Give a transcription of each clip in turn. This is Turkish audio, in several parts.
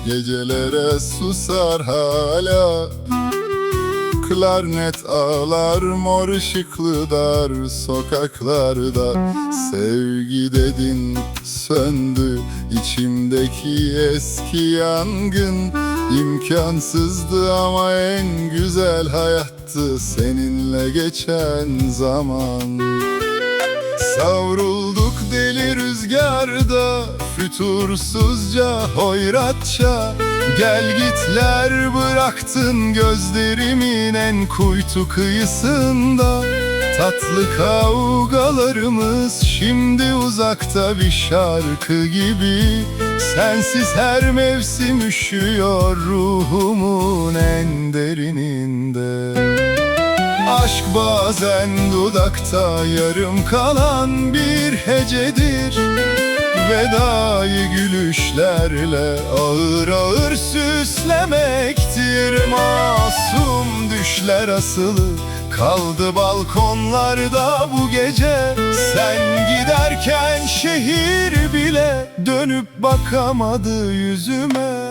gecelere susar hala. Klarnet ağlar mor ışıklı dar sokaklarda. Sevgi dedin söndü içimdeki eski yangın. İmkansızdı ama en güzel hayattı seninle geçen zaman. Savrulduk deli rüzgarda, fütursuzca, hoyratça. Gel gitler bıraktın gözlerimin en kuytu kıyısında. Tatlı kavgalarımız şimdi uzakta bir şarkı gibi. Sensiz her mevsim üşüyor ruhumun en derininde. Aşk bazen dudakta yarım kalan bir hecedir. Vedayı gülüşlerle ağır ağır süslemektir. Masum düşler asılı kaldı balkonlarda bu gece. Sen giderken şehir bile dönüp bakamadı yüzüme.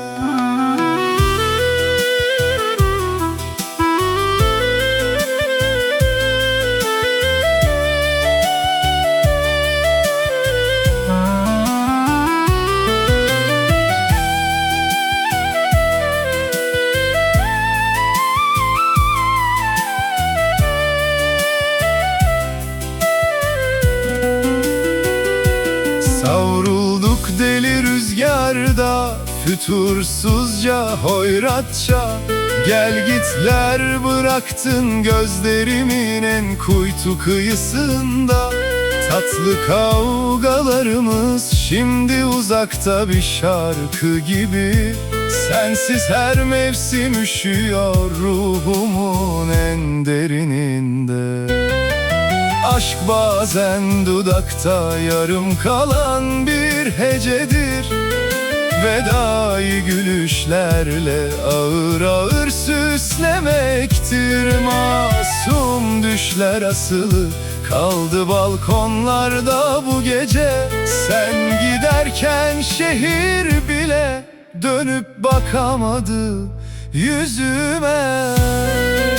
Savrulduk deli rüzgarda, fütursuzca, hoyratça. Gel gitler bıraktın gözlerimin en kuytu kıyısında. Tatlı kavgalarımız şimdi uzakta bir şarkı gibi. Sensiz her mevsim üşüyor ruhumun en derininde. Aşk bazen dudakta yarım kalan bir hecedir. Vedayı gülüşlerle ağır ağır süslemektir. Masum düşler asılı kaldı balkonlarda bu gece. Sen giderken şehir bile dönüp bakamadı yüzüme.